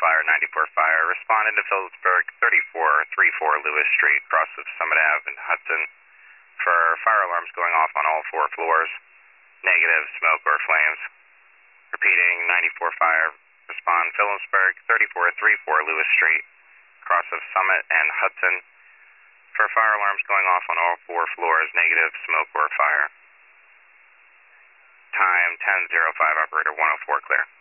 Fire, 94 Fire. Responding to Phillipsburg, 3434 Lewis Street, cross of Summit Ave and Hudson, for fire alarms going off on all 4 floors. Negative smoke or flames. Repeating, 94 Fire. Respond Phillipsburg, 3434 Lewis Street, cross of Summit and Hudson, for fire alarms going off on all 4 floors. Negative smoke or fire. Time 10:05, operator 104 clear.